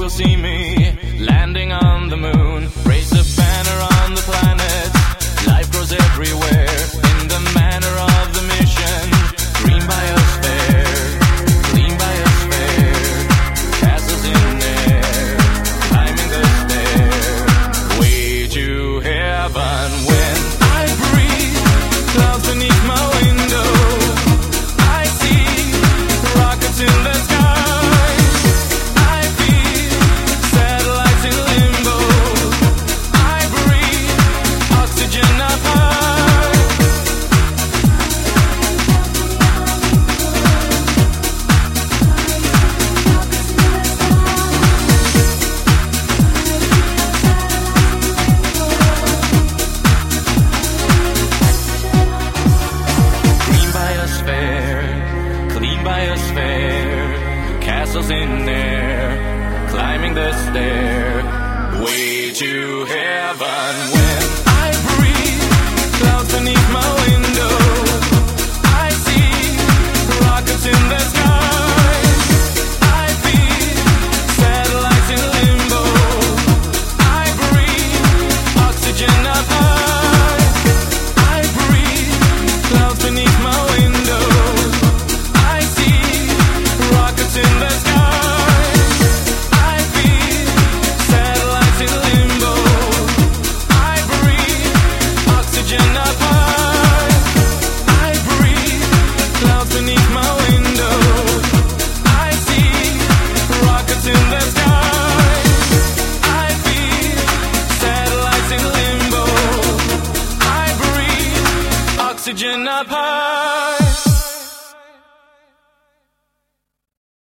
will see me landing on the moon. Raise the banner on the planet. Life grows everywhere in the manner of the mission. Green biosphere, clean biosphere. Castles in air, climbing the stair. Way to heaven when I breathe. Clouds beneath my window. I see rockets in the sky. I feel satellites in limbo. I breathe oxygen up high. Green biosphere, clean biosphere. Castles in air, climbing the stair. Way to heaven when I breathe. Clouds beneath my window. I see rockets in the sky. I feel satellites in limbo. I breathe oxygen up high. I breathe clouds beneath my window. I see rockets in the sky. I feel satellites in limbo. I breathe oxygen up high. I breathe clouds beneath my window. I see rockets in the sky. I feel satellites in limbo. I breathe oxygen up high.